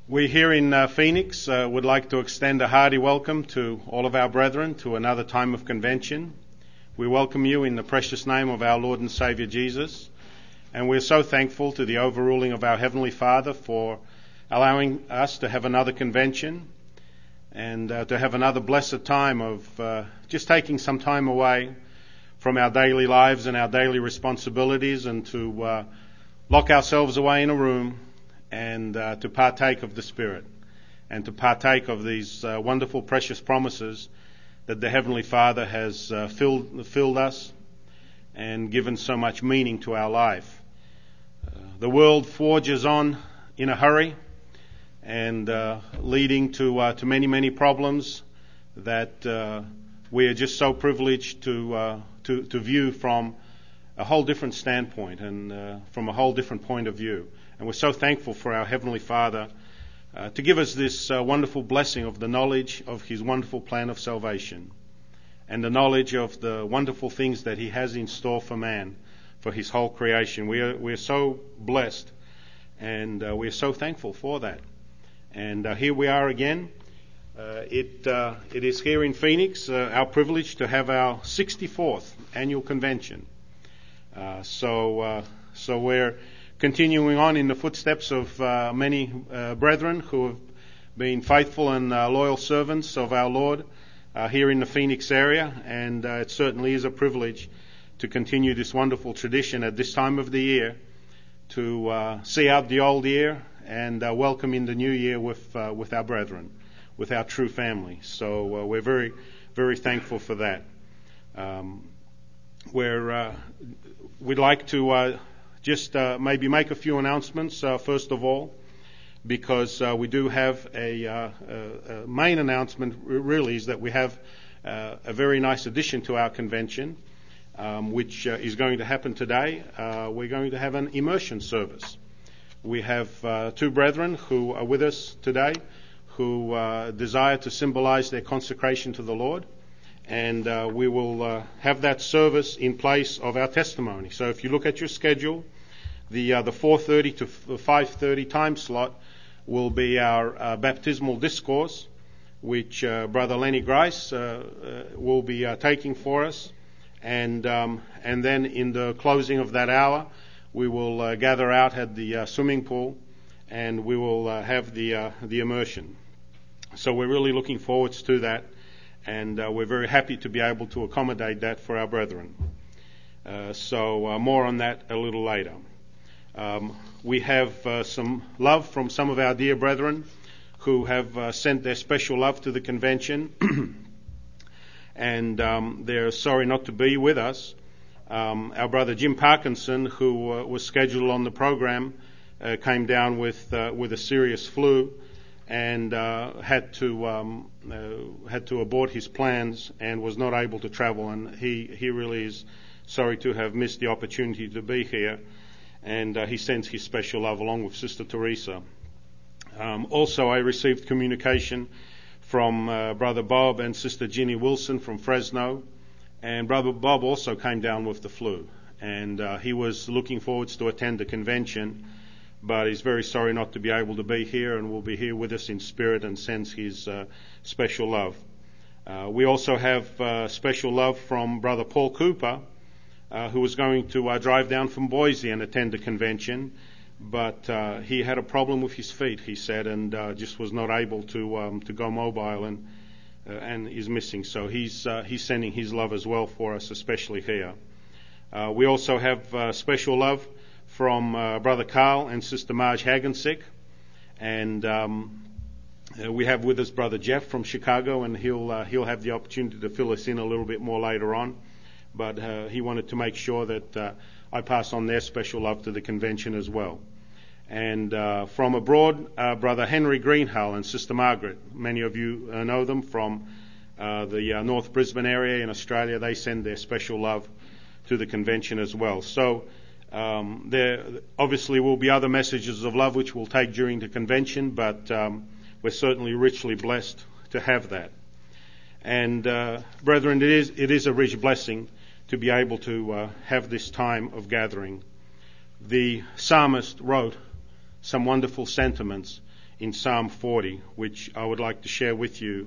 We here in Phoenix would like to extend a hearty welcome to all of our brethren to another time of convention. We welcome you in the precious name of our Lord and Saviour Jesus, and we're so thankful to the overruling of our Heavenly Father for allowing us to have another convention and to have another blessed time of just taking some time away from our daily lives and our daily responsibilities and to lock ourselves away in a room and to partake of the Spirit and to partake of these wonderful, precious promises that the Heavenly Father has filled us and given so much meaning to our life. The world forges on in a hurry and leading to many, many problems that we are just so privileged to view from a whole different standpoint and from a whole different point of view. And we're so thankful for our Heavenly Father to give us this wonderful blessing of the knowledge of His wonderful plan of salvation and the knowledge of the wonderful things that He has in store for man, for His whole creation. We're so blessed and we're so thankful for that. And here we are again. It is here in Phoenix our privilege to have our 64th annual convention. So we're continuing on in the footsteps of many brethren who have been faithful and loyal servants of our Lord here in the Phoenix area, and it certainly is a privilege to continue this wonderful tradition at this time of the year, to see out the old year and welcome in the new year with our brethren, with our true family. So we're very, very thankful for that. We'd like to just maybe make a few announcements, first of all, because we do have a main announcement really is that we have a very nice addition to our convention, which is going to happen today. We're going to have an immersion service. We have two brethren who are with us today who desire to symbolize their consecration to the Lord, and we will have that service in place of our testimony. So if you look at your schedule, the 4:30 to 5:30 time slot will be our baptismal discourse, which Brother Lenny Grice will be taking for us, and then in the closing of that hour, we will gather out at the swimming pool, and we will have the immersion. So we're really looking forward to that, and we're very happy to be able to accommodate that for our brethren. So more on that a little later. We have some love from some of our dear brethren who have sent their special love to the convention, and they're sorry not to be with us. Our brother Jim Parkinson, who was scheduled on the program, came down with a serious flu and had to abort his plans and was not able to travel, and he really is sorry to have missed the opportunity to be here, and he sends his special love along with Sister Teresa. Also, I received communication from Brother Bob and Sister Ginny Wilson from Fresno, and Brother Bob also came down with the flu, and he was looking forward to attend the convention, but he's very sorry not to be able to be here, and will be here with us in spirit and sends his special love. We also have special love from Brother Paul Cooper, who was going to drive down from Boise and attend the convention, but he had a problem with his feet, he said, and just was not able to go mobile and is missing. So he's sending his love as well for us, especially here. We also have special love from Brother Carl and Sister Marge Hagensick, and we have with us Brother Jeff from Chicago, and he'll have the opportunity to fill us in a little bit more later on. But he wanted to make sure that I pass on their special love to the convention as well. And from abroad, Brother Henry Greenhall and Sister Margaret, many of you know them from the North Brisbane area in Australia. They send their special love to the convention as well. So there obviously will be other messages of love which we'll take during the convention, but we're certainly richly blessed to have that. And brethren, it is a rich blessing to be able to have this time of gathering. The psalmist wrote some wonderful sentiments in Psalm 40, which I would like to share with you,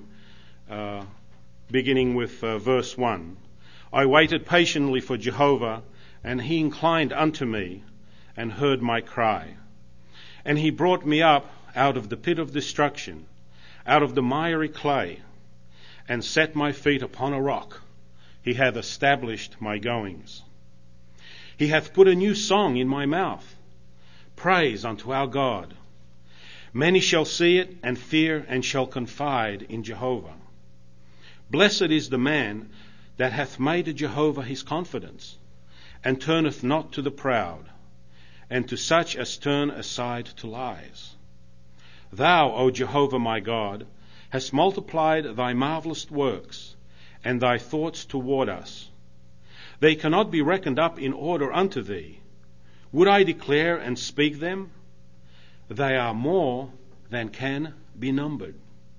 beginning with verse 1. I waited patiently for Jehovah, and he inclined unto me and heard my cry. And he brought me up out of the pit of destruction, out of the miry clay, and set my feet upon a rock. He hath established my goings. He hath put a new song in my mouth, praise unto our God. Many shall see it and fear and shall confide in Jehovah. Blessed is the man that hath made Jehovah his confidence, and turneth not to the proud, and to such as turn aside to lies. Thou, O Jehovah my God, hast multiplied thy marvellous works, and thy thoughts toward us. They cannot be reckoned up in order unto thee. Would I declare and speak them? They are more than can be numbered.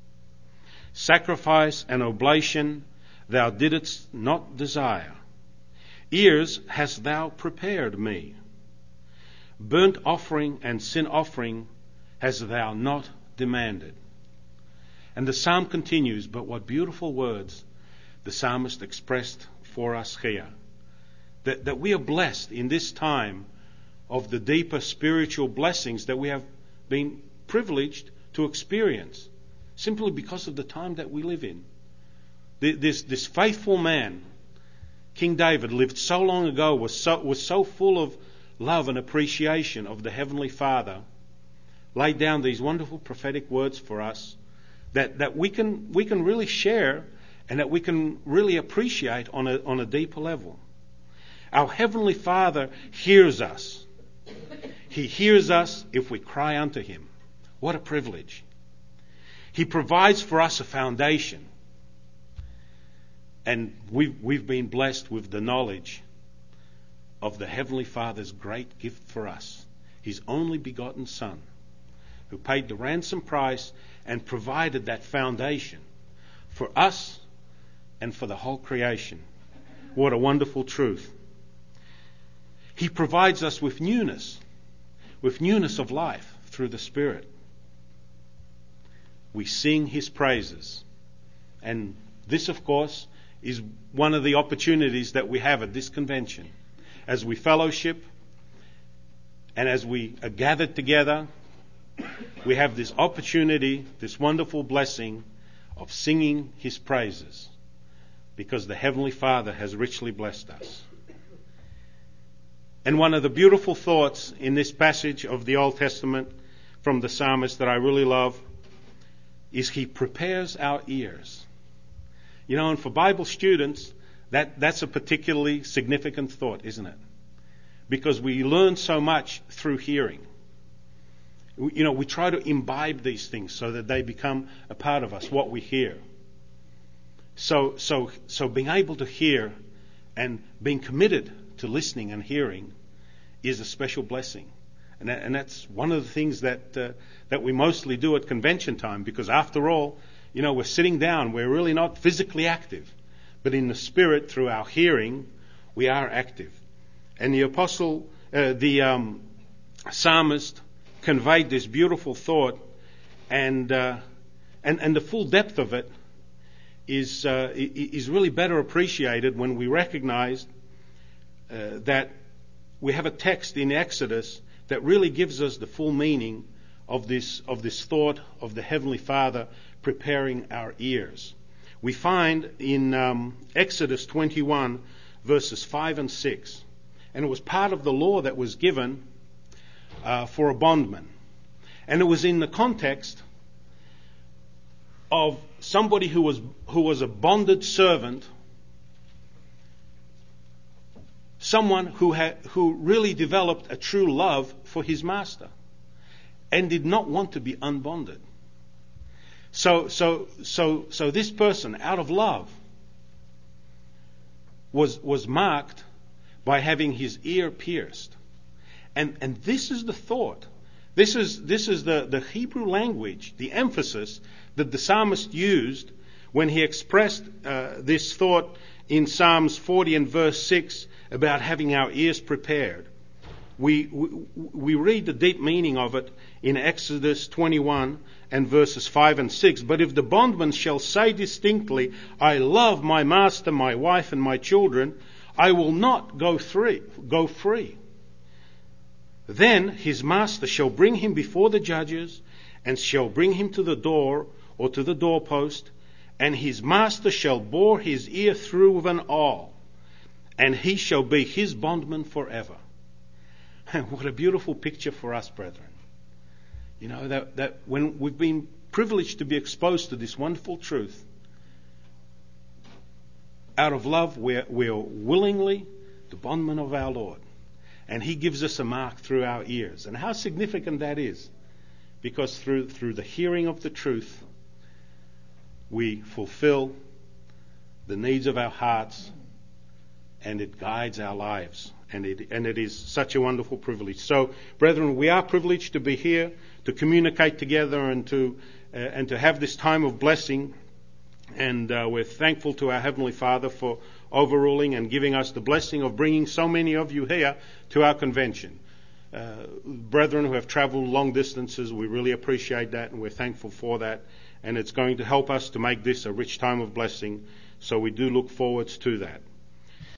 Sacrifice and oblation thou didst not desire. Ears hast thou prepared me. Burnt offering and sin offering hast thou not demanded. And the psalm continues, but what beautiful words the psalmist expressed for us here. That we are blessed in this time of the deeper spiritual blessings that we have been privileged to experience simply because of the time that we live in. This faithful man, King David, lived so long ago, was so full of love and appreciation of the Heavenly Father, laid down these wonderful prophetic words for us that we can really share and that we can really appreciate on a deeper level. Our Heavenly Father hears us. He hears us if we cry unto Him. What a privilege. He provides for us a foundation. And we've been blessed with the knowledge of the Heavenly Father's great gift for us, His only begotten Son, who paid the ransom price and provided that foundation for us and for the whole creation. What a wonderful truth. He provides us with newness of life through the Spirit. We sing His praises. And this, of course, is one of the opportunities that we have at this convention. As we fellowship and as we are gathered together, we have this opportunity, this wonderful blessing of singing His praises, because the Heavenly Father has richly blessed us. And one of the beautiful thoughts in this passage of the Old Testament from the psalmist that I really love is He prepares our ears. You know, and for Bible students, that's a particularly significant thought, isn't it? Because we learn so much through hearing. You know, we try to imbibe these things so that they become a part of us, what we hear. So being able to hear and being committed to listening and hearing is a special blessing. And that's one of the things that we mostly do at convention time, because after all, you know, we're sitting down, we're really not physically active, but in the spirit, through our hearing, we are active. And the psalmist conveyed this beautiful thought, and the full depth of it is really better appreciated when we recognize that we have a text in Exodus that really gives us the full meaning of this thought of the Heavenly Father preparing our ears. We find in Exodus 21 verses 5 and 6, and it was part of the law that was given for a bondman, and it was in the context of somebody who was a bonded servant, someone who really developed a true love for his master and did not want to be unbonded. So this person, out of love, was marked by having his ear pierced. And this is the thought. This is the Hebrew language, the emphasis that the psalmist used when he expressed this thought in Psalms 40 and verse 6 about having our ears prepared. we read the deep meaning of it in Exodus 21 and verses 5 and 6. But if the bondman shall say distinctly, I love my master, my wife, and my children, I will not go free. Then his master shall bring him before the judges, and shall bring him to the door or to the doorpost, and his master shall bore his ear through with an awl, and he shall be his bondman forever. What a beautiful picture for us, brethren. You know, that when we've been privileged to be exposed to this wonderful truth, out of love, we're willingly the bondman of our Lord. And he gives us a mark through our ears. And how significant that is. Because through the hearing of the truth, we fulfill the needs of our hearts, and it guides our lives. And it is such a wonderful privilege. So, brethren, we are privileged to be here, to communicate together, and to have this time of blessing. And we're thankful to our Heavenly Father for overruling and giving us the blessing of bringing so many of you here to our convention. Brethren who have traveled long distances, we really appreciate that, and we're thankful for that. And it's going to help us to make this a rich time of blessing. So we do look forward to that.